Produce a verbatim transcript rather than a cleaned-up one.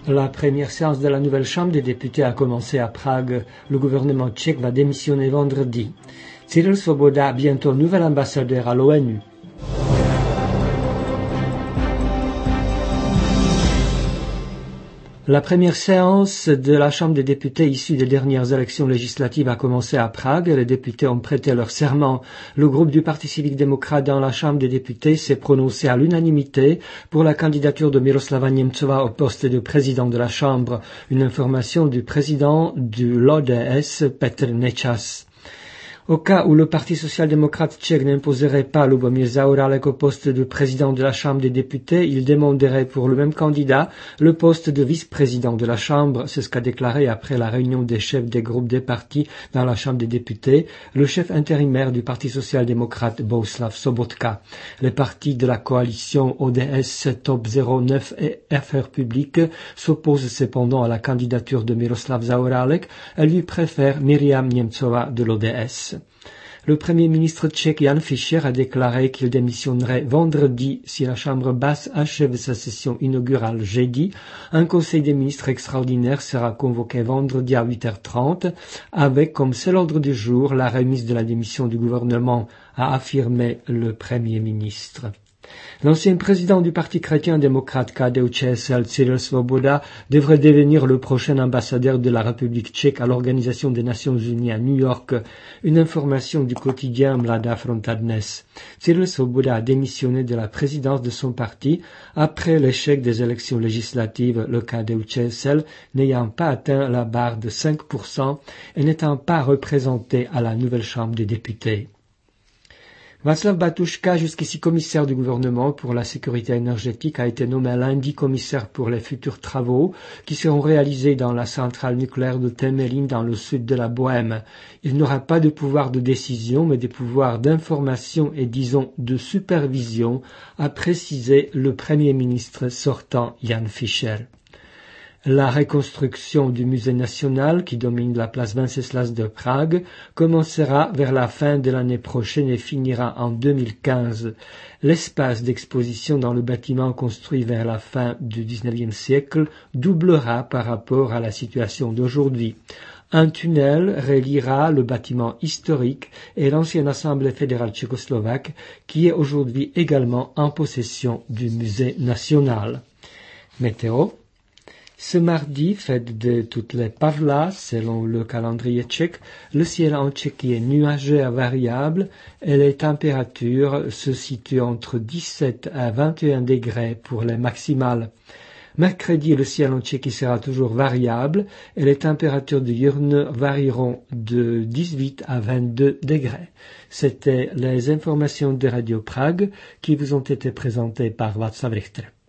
La première séance de la nouvelle Chambre des députés a commencé à Prague. Le gouvernement tchèque va démissionner vendredi. Cyril Svoboda, bientôt nouvel ambassadeur à l'ONU. La première séance de la Chambre des députés issue des dernières élections législatives a commencé à Prague. Les députés ont prêté leur serment. Le groupe du Parti civique démocrate dans la Chambre des députés s'est prononcé à l'unanimité pour la candidature de Miroslava Němcová au poste de président de la Chambre. Une information du président de l'O D S, Petr Nečas. Au cas où le Parti social-démocrate tchèque n'imposerait pas Lubomír Zaorálek au poste de président de la Chambre des députés, il demanderait pour le même candidat le poste de vice-président de la Chambre. C'est ce qu'a déclaré après la réunion des chefs des groupes des partis dans la Chambre des députés, le chef intérimaire du Parti social-démocrate Bohuslav Sobotka. Les partis de la coalition O D S, Top zéro neuf et Affaires publiques s'opposent cependant à la candidature de Miroslav Zaorálek. Elle lui préfère Miriam Němcová de l'O D S. Le Premier ministre tchèque Jan Fischer a déclaré qu'il démissionnerait vendredi si la Chambre basse achève sa session inaugurale jeudi. Un conseil des ministres extraordinaire sera convoqué vendredi à huit heures trente avec comme seul ordre du jour la remise de la démission du gouvernement, a affirmé le Premier ministre. L'ancien président du Parti chrétien-démocrate K D U Č S L, Cyril Svoboda, devrait devenir le prochain ambassadeur de la République tchèque à l'Organisation des Nations Unies à New York. Une information du quotidien Mladá fronta Dnes. Cyril Svoboda a démissionné de la présidence de son parti après l'échec des élections législatives, le K D U Č S L n'ayant pas atteint la barre de cinq pour cent et n'étant pas représenté à la nouvelle Chambre des députés. Václav Batuška, jusqu'ici commissaire du gouvernement pour la sécurité énergétique, a été nommé lundi commissaire pour les futurs travaux qui seront réalisés dans la centrale nucléaire de Temelín dans le sud de la Bohême. Il n'aura pas de pouvoir de décision, mais des pouvoirs d'information et, disons, de supervision, a précisé le Premier ministre sortant Jan Fischer. La reconstruction du musée national qui domine la place Venceslas de Prague commencera vers la fin de l'année prochaine et finira en deux mille quinze. L'espace d'exposition dans le bâtiment construit vers la fin du dix-neuvième siècle doublera par rapport à la situation d'aujourd'hui. Un tunnel reliera le bâtiment historique et l'ancienne Assemblée fédérale tchécoslovaque qui est aujourd'hui également en possession du musée national. Météo. Ce mardi, fête de toutes les Pavlas, selon le calendrier tchèque, le ciel en Tchéquie est nuageux à variable et les températures se situent entre dix-sept à vingt et un degrés pour les maximales. Mercredi, le ciel en Tchéquie sera toujours variable et les températures diurnes varieront de dix-huit à vingt-deux degrés. C'était les informations de Radio Prague qui vous ont été présentées par Václav Richter.